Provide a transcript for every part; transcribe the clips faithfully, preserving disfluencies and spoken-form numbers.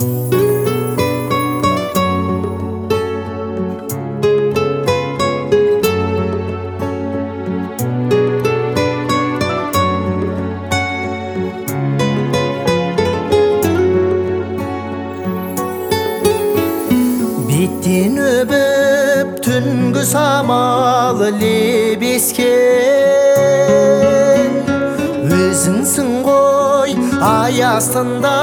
Bittин öpüp түнгі самал лебескен, өзіңсің ғой ай астында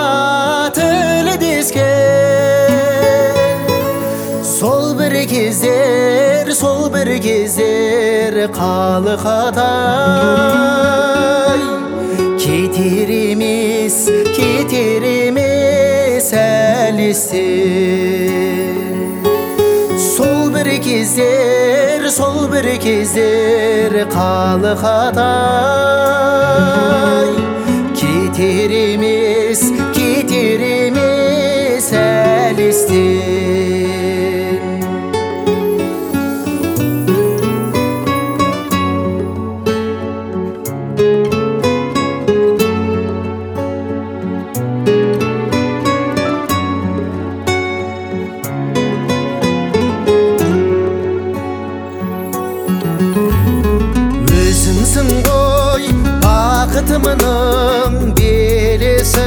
тілдескен. Сол бір кездер, сол бір кездер қалықатай, кетер емес, кетер емес әлі естен. Сол бір кездер, сол бір кездер қалықатай, кетер емес, кетер емес әлі естен. Өзіңсің ғой бақытымның белесі,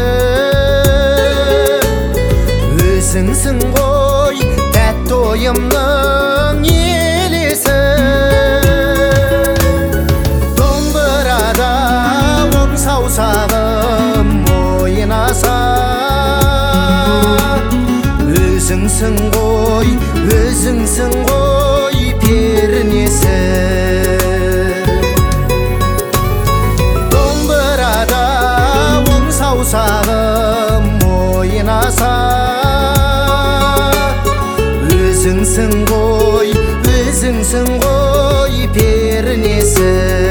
өзіңсің ғой тәтті ойымның елесі. Домбырада он саусағым ойнаса, өзіңсің ғой, өзіңсің ғой пернесі. Сағым ойнаса, өзіңсің ғой, өзіңсің ғой пернесі.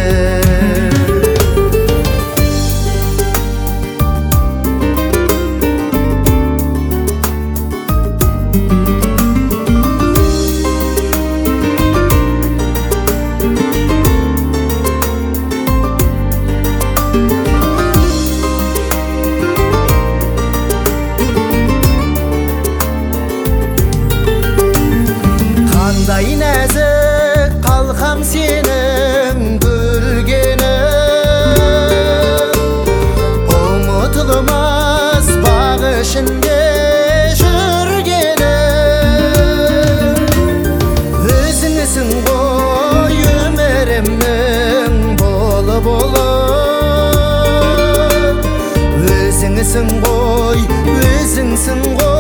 Қандай нәзік қалқам сенің күлгенің, ұмытылмас бақ ішінде жүргенің. Өзіңсің ғой өмірімнің болы болып, өзіңсің ғой, өзіңсің ғой